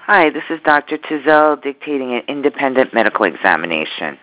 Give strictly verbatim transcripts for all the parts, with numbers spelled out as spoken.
Hi, this is Doctor Tizell dictating an independent medical examination.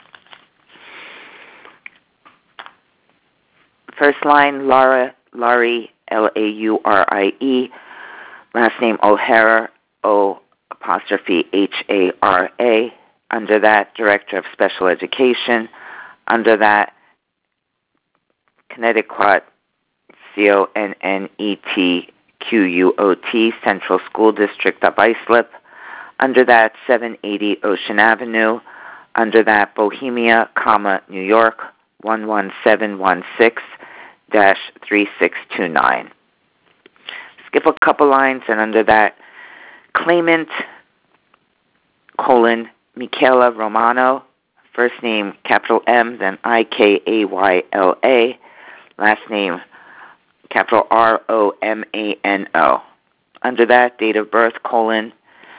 First line, Laura, Laurie, L A U R I E. Last name, O'Hara, O apostrophe H A R A. Under that, Director of Special Education. Under that, Connecticut, C O N N E T Q U O T, Central School District of Islip. Under that, seven eighty Ocean Avenue. Under that, Bohemia, comma, New York, one one seven one six dash three six two nine. Skip a couple lines, and under that, claimant, colon, Michaela Romano, first name, capital M, then I K A Y L A, last name, capital R O M A N O. Under that, date of birth, colon,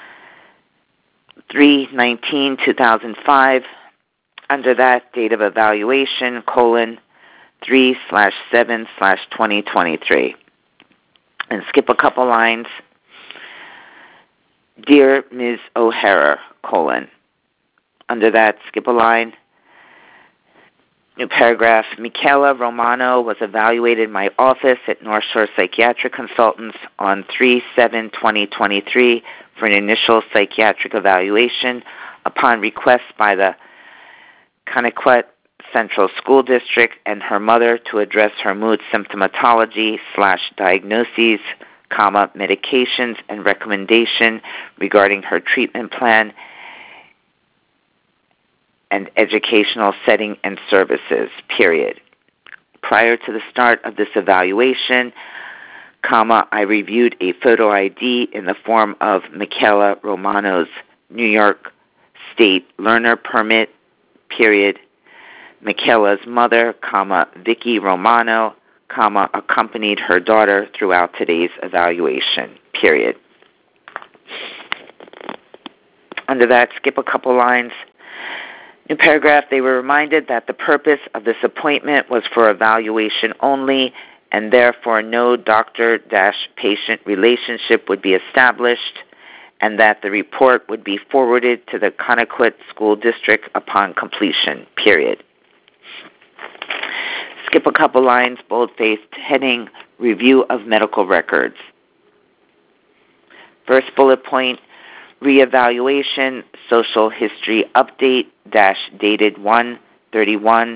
three nineteen two thousand five. Under that, date of evaluation, colon, three slash seven slash twenty twenty-three. And skip a couple lines. Dear Miz O'Hara, colon. Under that, skip a line. New paragraph. Michaela Romano was evaluated in my office at North Shore Psychiatric Consultants on three seven twenty twenty-three for an initial psychiatric evaluation upon request by the Connecticut Central School District and her mother to address her mood symptomatology slash diagnoses, comma, medications and recommendation regarding her treatment plan and educational setting and services, period. Prior to the start of this evaluation, comma, I reviewed a photo I D in the form of Michaela Romano's New York State Learner Permit, period. Michaela's mother, comma, Vicky Romano, comma, accompanied her daughter throughout today's evaluation, period. Under that, skip a couple lines. New paragraph, they were reminded that the purpose of this appointment was for evaluation only, and therefore no doctor-patient relationship would be established, and that the report would be forwarded to the Connecticut School District upon completion, period. Skip a couple lines, bold-faced heading, review of medical records. First bullet point, reevaluation, social history update, dash dated one thirty-one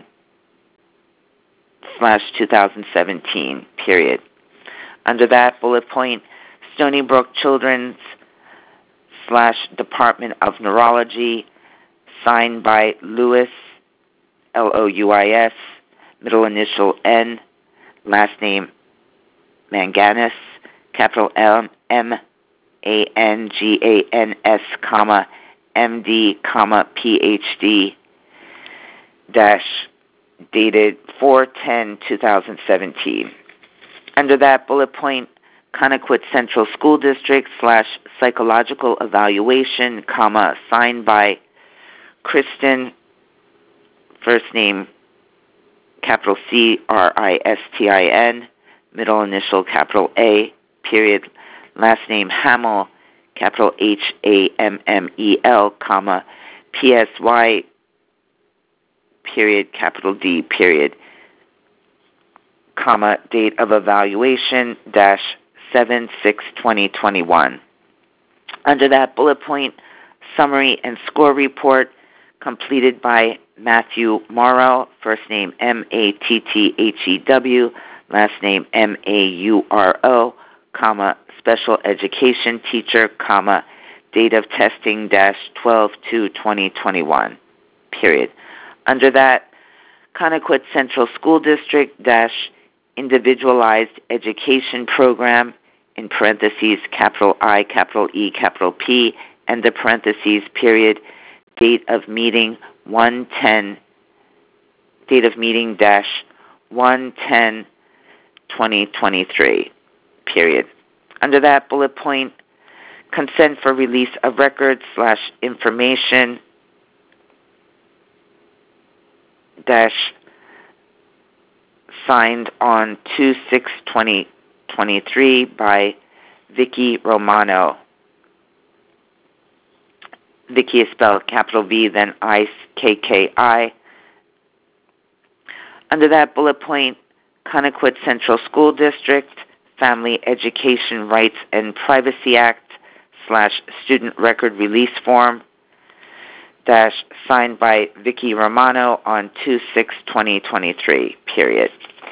slash two thousand seventeen, period. Under that bullet point, Stony Brook Children's slash Department of Neurology, signed by Louis, L O U I S, middle initial N, last name Manganis, capital M, M A N G A N S, comma, M D, comma, P H D, dash, dated four ten two thousand seventeen. Under that bullet point, Connecticut Central School District slash psychological evaluation, comma, signed by Kristen, first name, capital C R I S T I N, middle initial, capital A, period, last name Hamill, capital H A M M E L, comma, P S Y, period, capital D, period, comma, date of evaluation, dash, seven six twenty twenty-one. Under that bullet point, summary and score report completed by Matthew Morrow, first name M A T T H E W, last name M A U R O, comma, special education teacher, comma, date of testing, dash, twelve two twenty twenty-one, period. Under that, Connecticut Central School District, dash, individualized education program, in parentheses, capital I, capital E, capital P, and the parentheses, period, date of meeting one ten, date of meeting dash one ten twenty twenty-three, period. Under that bullet point, consent for release of records slash information dash signed on two six twenty twenty-three by Vicky Romano, Vicky is spelled capital V, then I K K I. Under that bullet point, Conecuh Central School District, Family Education Rights and Privacy Act slash Student Record Release Form dash signed by Vicky Romano on two six twenty twenty-three, period.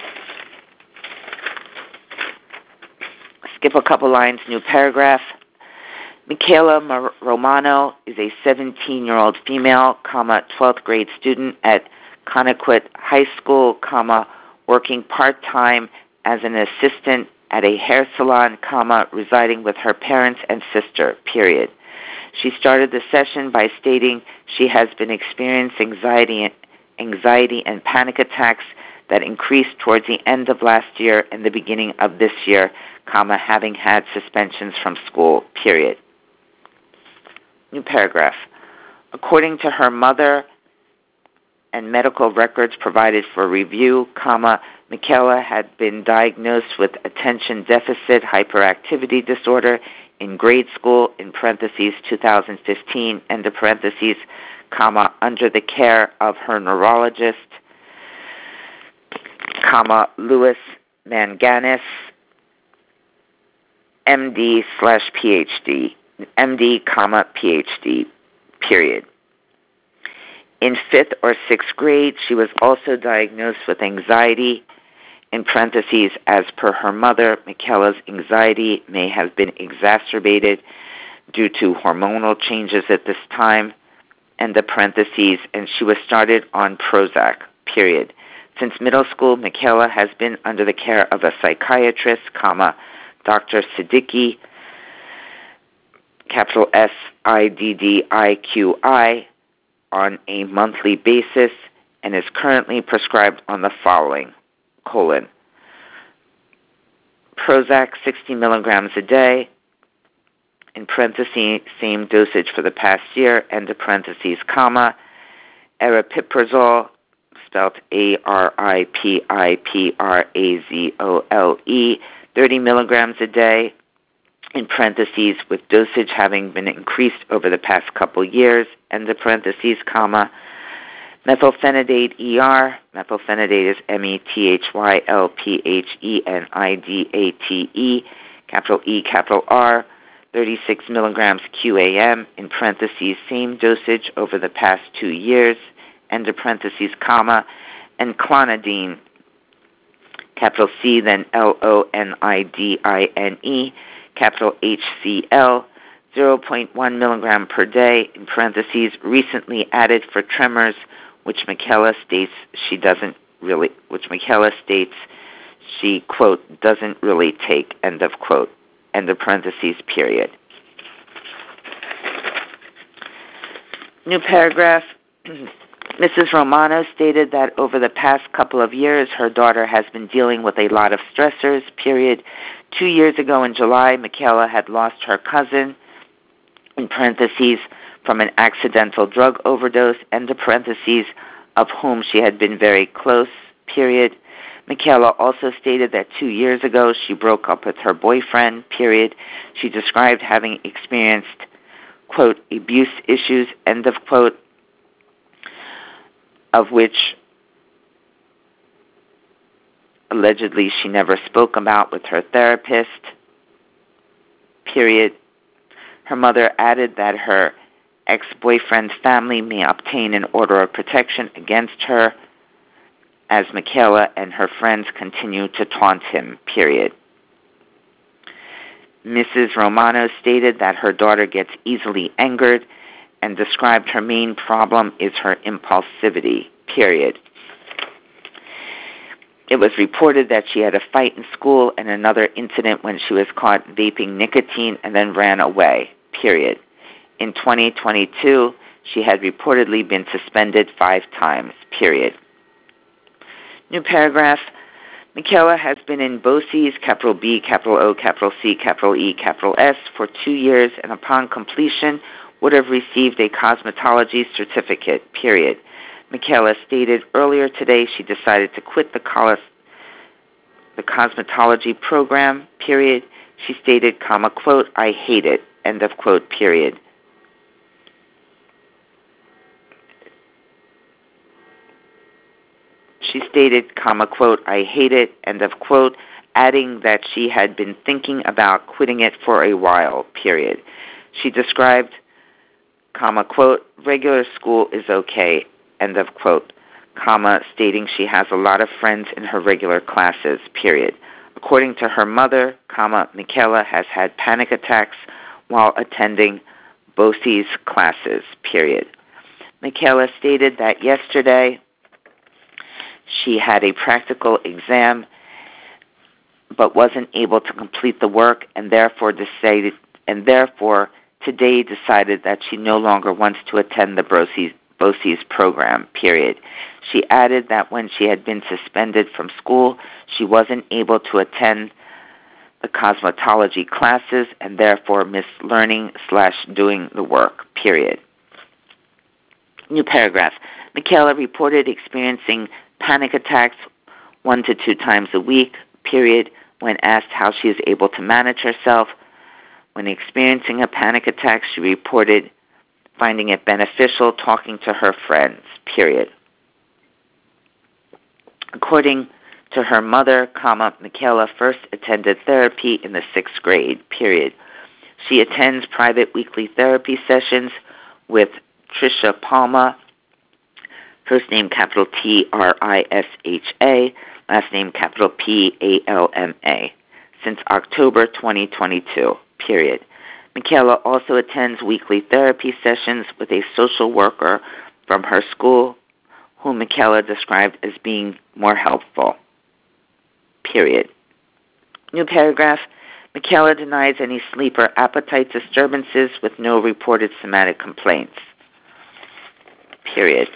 Skip a couple lines, new paragraph. Michaela Mar- Romano is a seventeen-year-old female, comma, twelfth grade student at Conecuh High School, comma, working part-time as an assistant at a hair salon, comma, residing with her parents and sister, period. She started the session by stating she has been experiencing anxiety, anxiety and panic attacks that increased towards the end of last year and the beginning of this year, comma, having had suspensions from school, period. New paragraph. According to her mother and medical records provided for review, comma, Michaela had been diagnosed with attention deficit hyperactivity disorder in grade school, in parentheses, two thousand fifteen, end of parentheses, comma, under the care of her neurologist, comma, Louis Manganis, M D slash PhD, M D, comma, PhD, period. In fifth or sixth grade, she was also diagnosed with anxiety. In parentheses, as per her mother, Michaela's anxiety may have been exacerbated due to hormonal changes at this time, end of parentheses, and she was started on Prozac, period. Since middle school, Michaela has been under the care of a psychiatrist, comma, Doctor Siddiqui, capital S I D D I Q I, on a monthly basis, and is currently prescribed on the following, colon, Prozac sixty milligrams a day, in parentheses, same dosage for the past year, end of parentheses, comma, aripiprazole, spelled A R I P I P R A Z O L E, thirty milligrams a day, in parentheses, with dosage having been increased over the past couple years, end of parentheses, comma, methylphenidate E R, methylphenidate is M E T H Y L P H E N I D A T E, capital E, capital R, thirty-six milligrams Q A M, in parentheses, same dosage over the past two years, end of parentheses, comma, and clonidine, capital C, then L O N I D I N E, capital H C L, zero point one milligram per day, in parentheses, recently added for tremors, which Michaela states she doesn't really, which Michaela states she, quote, doesn't really take, end of quote, end of parentheses, period. New paragraph. Missus Romano stated that over the past couple of years, her daughter has been dealing with a lot of stressors, period. Two years ago in July, Michaela had lost her cousin, in parentheses, from an accidental drug overdose, end of parentheses, of whom she had been very close, period. Michaela also stated that two years ago she broke up with her boyfriend, period. She described having experienced, quote, abuse issues, end of quote, of which allegedly she never spoke about with her therapist, period. Her mother added that her ex-boyfriend's family may obtain an order of protection against her as Michaela and her friends continue to taunt him, period. Missus Romano stated that her daughter gets easily angered and described her main problem is her impulsivity, period. It was reported that she had a fight in school and another incident when she was caught vaping nicotine and then ran away, period. In twenty twenty-two, she had reportedly been suspended five times, period. New paragraph. Michaela has been in BOCES, capital B, capital O, capital C, capital E, capital S, for two years and upon completion would have received a cosmetology certificate, period. Michaela stated earlier today she decided to quit the, col- the cosmetology program, period. She stated, comma, quote, I hate it, end of quote, period. She stated, comma, quote, I hate it, end of quote, adding that she had been thinking about quitting it for a while, period. She described, comma, quote, regular school is okay, end of quote, comma, stating she has a lot of friends in her regular classes, period. According to her mother, comma, Michaela has had panic attacks while attending BOCES classes, period. Michaela stated that yesterday she had a practical exam but wasn't able to complete the work and therefore decided and therefore today decided that she no longer wants to attend the BOCES, BOCES program, period. She added that when she had been suspended from school, she wasn't able to attend the cosmetology classes and therefore missed learning slash doing the work, period. New paragraph. Michaela reported experiencing panic attacks one to two times a week, period. When asked how she is able to manage herself, when experiencing a panic attack, she reported finding it beneficial talking to her friends, period. According to her mother, comma, Michaela first attended therapy in the sixth grade, period. She attends private weekly therapy sessions with Trisha Palma, first name capital T R I S H A, last name capital P A L M A, since October twenty twenty-two, period. Michaela also attends weekly therapy sessions with a social worker from her school, whom Michaela described as being more helpful, period. New paragraph. Michaela denies any sleep or appetite disturbances with no reported somatic complaints, period.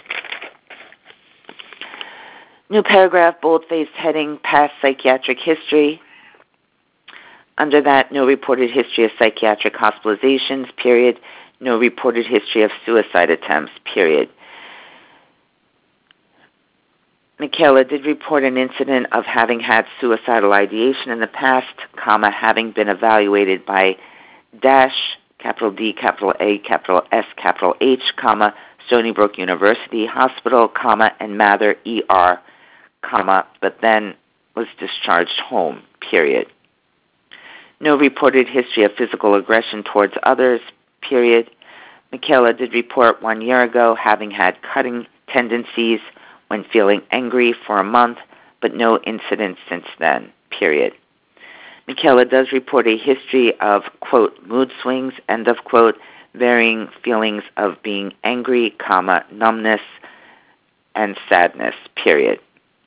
New paragraph, bold-faced heading, past psychiatric history. Under that, no reported history of psychiatric hospitalizations, period. No reported history of suicide attempts, period. Michaela did report an incident of having had suicidal ideation in the past, comma, having been evaluated by Dash, capital D, capital A, capital S, capital H, comma, Stony Brook University Hospital, comma, and Mather E R, comma, but then was discharged home, period. No reported history of physical aggression towards others, period. Michaela did report one year ago having had cutting tendencies when feeling angry for a month, but no incidents since then, period. Michaela does report a history of, quote, mood swings, end of quote, varying feelings of being angry, comma, numbness, and sadness, period.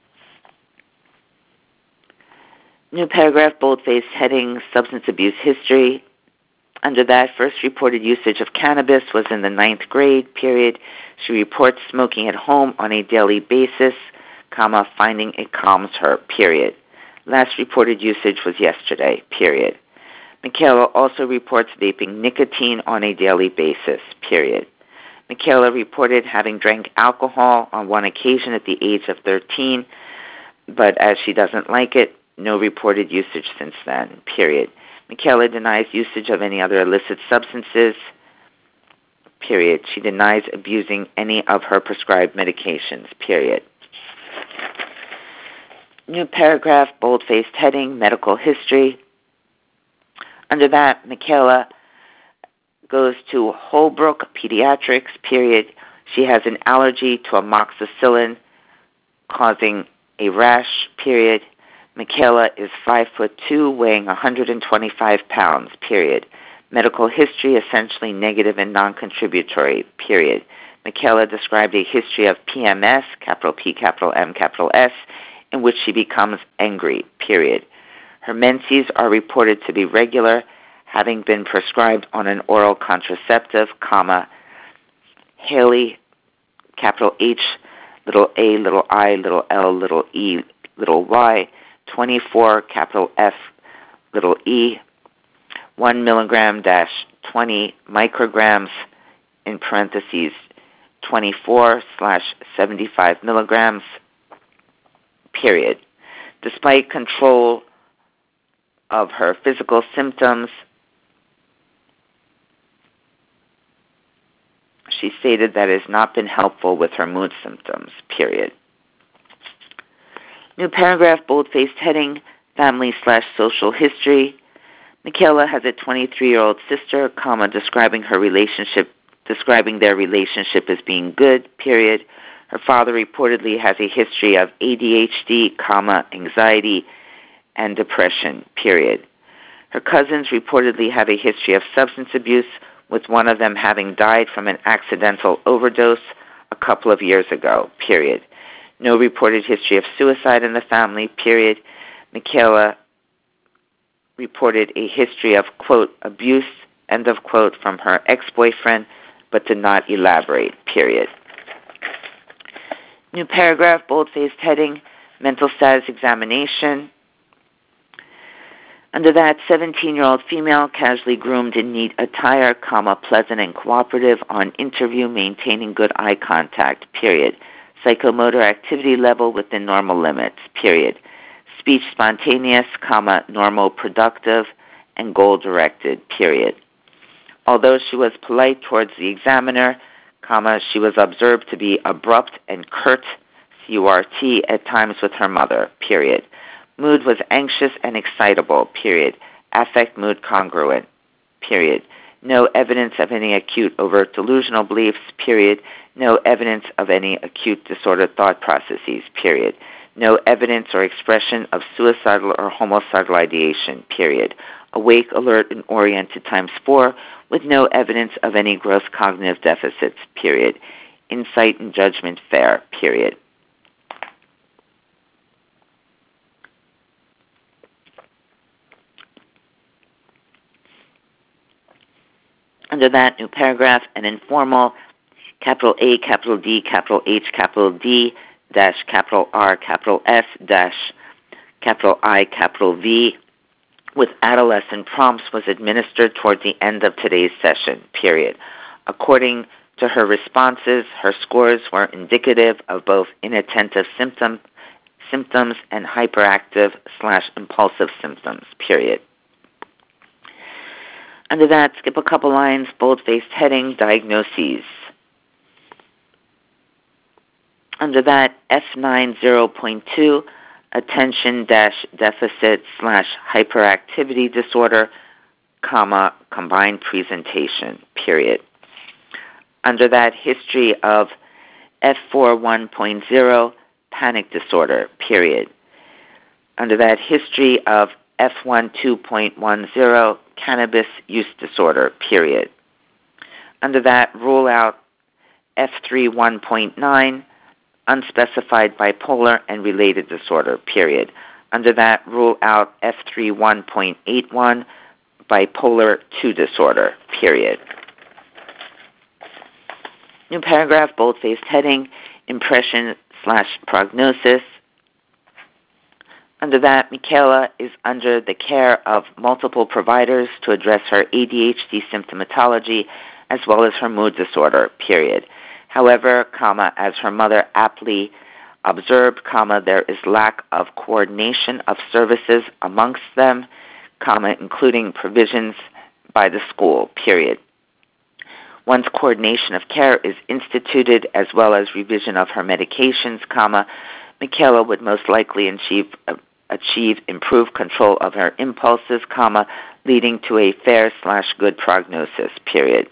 New paragraph, bold-faced heading, substance abuse history. Under that, first reported usage of cannabis was in the ninth grade, period. She reports smoking at home on a daily basis, comma, finding it calms her, period. Last reported usage was yesterday, period. Michaela also reports vaping nicotine on a daily basis, period. Michaela reported having drank alcohol on one occasion at the age of thirteen, but as she doesn't like it, no reported usage since then, period. Michaela denies usage of any other illicit substances, period. She denies abusing any of her prescribed medications, period. New paragraph, bold-faced heading, medical history. Under that, Michaela goes to Holbrook Pediatrics, period. She has an allergy to amoxicillin causing a rash, period. Michaela is five foot two, weighing one hundred twenty-five pounds, period. Medical history essentially negative and non-contributory, period. Michaela described a history of P M S, capital P, capital M, capital S, in which she becomes angry, period. Her menses are reported to be regular, having been prescribed on an oral contraceptive, comma, Haley, capital H, little a, little I, little L, little e, little y, twenty-four, capital F, little e, one milligram dash twenty micrograms, in parentheses, twenty-four slash seventy-five milligrams, period. Despite control of her physical symptoms, she stated that it has not been helpful with her mood symptoms, period. New paragraph, bold-faced heading, family slash social history. Michaela has a twenty-three-year-old sister, comma, describing her relationship, describing their relationship as being good, period. Her father reportedly has a history of A D H D, comma, anxiety, and depression, period. Her cousins reportedly have a history of substance abuse, with one of them having died from an accidental overdose a couple of years ago, period. No reported history of suicide in the family, period. Michaela reported a history of, quote, abuse, end of quote, from her ex-boyfriend, but did not elaborate, period. New paragraph, bold-faced heading, mental status examination. Under that, seventeen-year-old female, casually groomed in neat attire, comma, pleasant and cooperative on interview, maintaining good eye contact, period. Psychomotor activity level within normal limits, period. Speech spontaneous, comma, normal productive, and goal-directed, period. Although she was polite towards the examiner, comma, she was observed to be abrupt and curt, C U R T, at times with her mother, period. Mood was anxious and excitable, period. Affect mood congruent, period. No evidence of any acute overt delusional beliefs, period. No evidence of any acute disordered thought processes, period. No evidence or expression of suicidal or homicidal ideation, period. Awake, alert, and oriented times four, with no evidence of any gross cognitive deficits, period. Insight and judgment fair, period. Under that, new paragraph, an informal, capital A, capital D, capital H, capital D, dash, capital R, capital S, dash, capital I, capital V, with adolescent prompts was administered toward the end of today's session, period. According to her responses, her scores were indicative of both inattentive symptom, symptoms and hyperactive slash impulsive symptoms, period. Under that, skip a couple lines, bold-faced heading, diagnoses. Under that, F ninety point two, attention dash deficit slash hyperactivity disorder, comma, combined presentation, period. Under that, history of F forty-one point zero, panic disorder, period. Under that, history of F twelve point ten, cannabis use disorder, period. Under that, rule out F thirty-one point nine, unspecified bipolar and related disorder, period. Under that, rule out F thirty-one point eight one, bipolar two disorder, period. New paragraph, bold-faced heading, impression slash prognosis. Under that, Michaela is under the care of multiple providers to address her A D H D symptomatology as well as her mood disorder, period. However, comma, as her mother aptly observed, comma, there is lack of coordination of services amongst them, comma, including provisions by the school, period. Once coordination of care is instituted as well as revision of her medications, comma, Michaela would most likely achieve, uh, achieve improved control of her impulses, comma, leading to a fair slash good prognosis, period.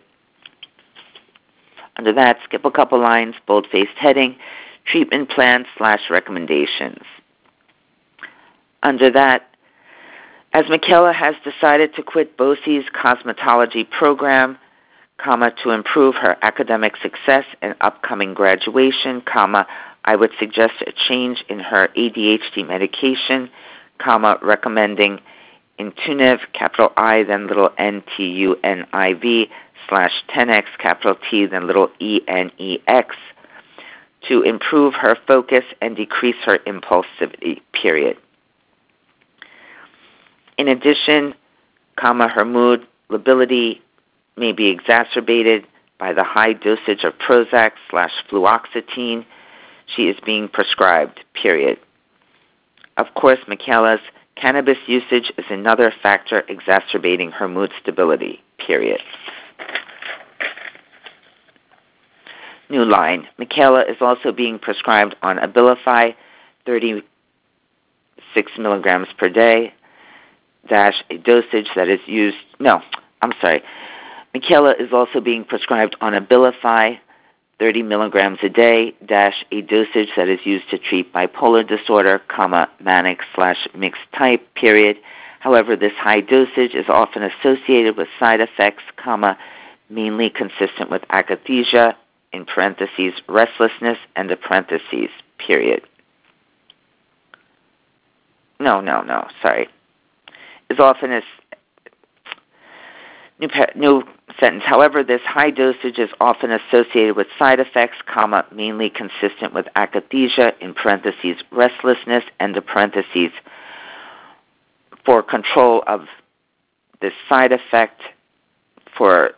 Under that, skip a couple lines, bold-faced heading, treatment plan slash recommendations. Under that, as Michaela has decided to quit BOCES cosmetology program, comma, to improve her academic success and upcoming graduation, comma, I would suggest a change in her A D H D medication, comma, recommending Intuniv, capital I, then little N T U N I V, slash ten X, capital T, then little E N E X, to improve her focus and decrease her impulsivity, period. In addition, comma, her mood lability may be exacerbated by the high dosage of Prozac slash fluoxetine she is being prescribed, period. Of course, Michaela's cannabis usage is another factor exacerbating her mood stability, period. New line. Michaela is also being prescribed on Abilify thirty six milligrams per day, dash a dosage that is used, no, I'm sorry. Michaela is also being prescribed on Abilify, thirty milligrams a day, dash a dosage that is used to treat bipolar disorder, comma, manic slash mixed type, period. However, this high dosage is often associated with side effects, comma, mainly consistent with akathisia, in parentheses, restlessness, and the parentheses, period. No, no, no, sorry. Is often as new, new sentence. However, this high dosage is often associated with side effects, comma, mainly consistent with akathisia, in parentheses, restlessness, and the parentheses. For control of this side effect, for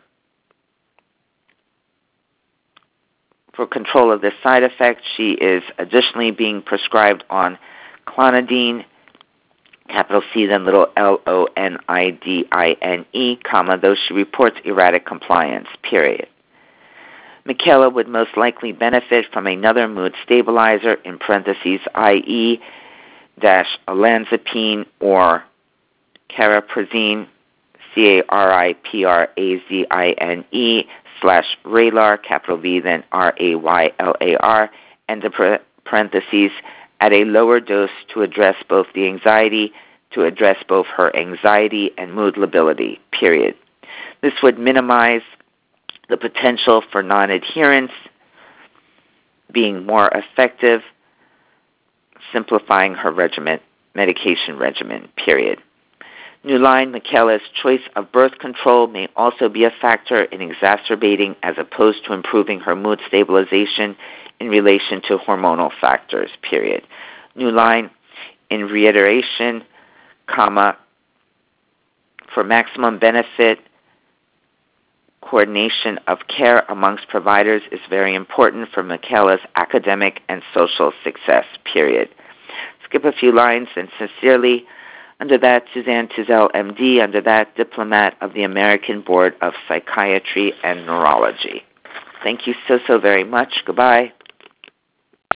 for control of this side effect, she is additionally being prescribed on clonidine, capital C, then little L O N I D I N E, comma, though she reports erratic compliance, period. Michaela would most likely benefit from another mood stabilizer, in parentheses, that is, dash olanzapine or cariprazine, C A R I P R A Z I N E, slash Raylar, capital V, then R A Y L A R, and the parentheses, at a lower dose to address both the anxiety, to address both her anxiety and mood lability, period. This would minimize the potential for non-adherence, being more effective, simplifying her regimen, medication regimen, period. New line, Michaela's choice of birth control may also be a factor in exacerbating as opposed to improving her mood stabilization in relation to hormonal factors, period. New line, in reiteration, comma, for maximum benefit, coordination of care amongst providers is very important for Michaela's academic and social success, period. Skip a few lines, and sincerely, under that, Suzanne Tizell, M D, under that, diplomat of the American Board of Psychiatry and Neurology. Thank you so, so very much. Goodbye.